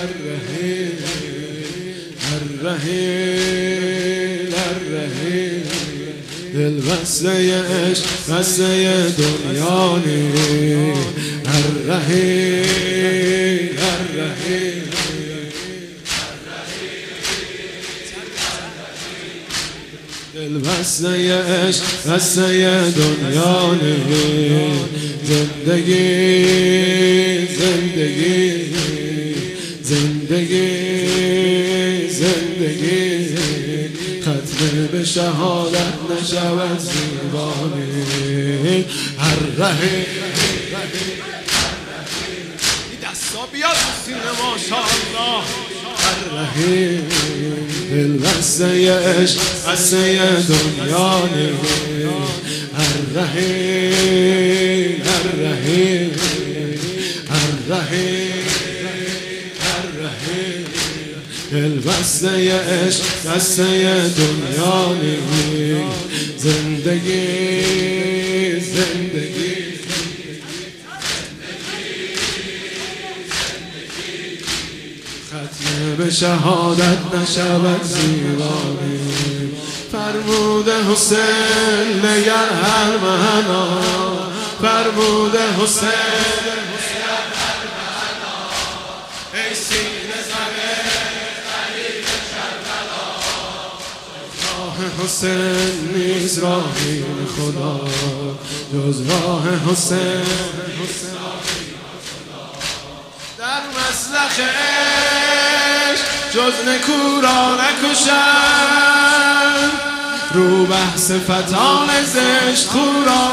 الرحیل الرحیل الرحیل دل بسته عشق بسته دنیا نی الرحیل الرحیل دل بسته عشق بسته دنیا نی زندگی زندگی زندگی زندگی ختم به شهادت نشود زیبانی الرحیل این دستا بیاد سینه ماشاءالله الرحیل دل بسته عشق بسته دنیا نی الرحیل الرحیل الرحیل الرحیل دل بسته عشق بسته دنیا نی زندگی زندگی ختم به شهادت نشود زیبانی فرمود حسین نگر هر مهنا فرمود حسین ای سینه زنه قریب کربلا راه حسین نیز راهی خدا جز راه حسین در مسلخ عشق جز نکو را نکشند رو بحث فتان زشت خو را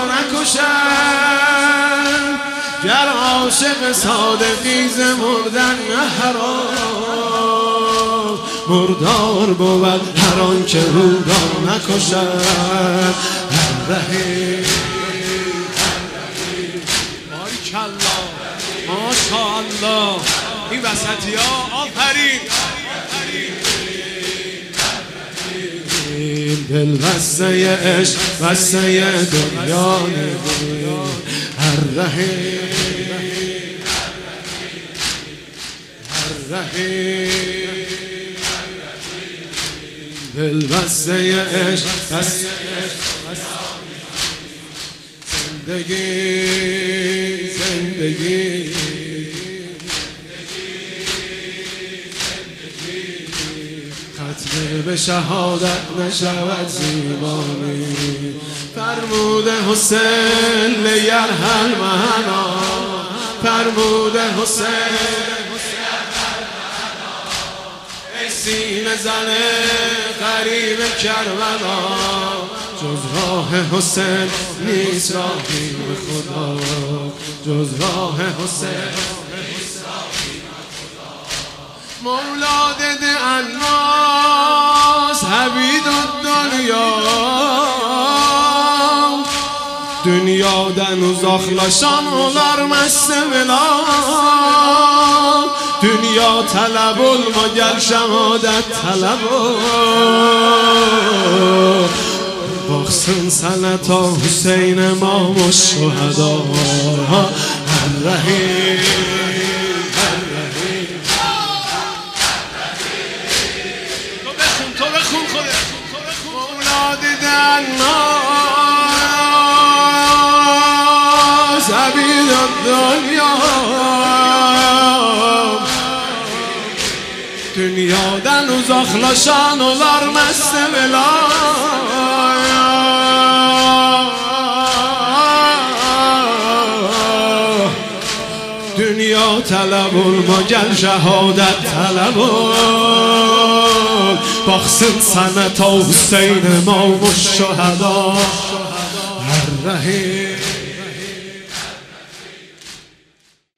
نکشند گر عاشق صادقی ز مردن حرام مردار بود هر آن که رو را نکشد الرحیل باریکالله ماشاءالله این وسطی ها آفرین دل بسته عشق بسته دنیا نی الرحیل الرحیل دل بسته عشق بسته زندگی زندگی ختم به شهادت نشود زیبانی فرمود حسین لیرحل مهنا فرمود حسین ای سینه زنه قریب کربلا جز راه حسین نیست راهی به خدا جز راه حسین مولاد الناس حبید الدنیا dünya den uzaklaşan olar mest vela dünya talep olma gel şehadet talep ol baksın sana ta Hüseyin imam o şuhada el-Rahim الناس عبید الدنیا dünyadan uzaklaşan olar mest vela dünya talep olma gel şehadet talep ol baksın sana ta Hüseyin imam o şuhada el-Rahim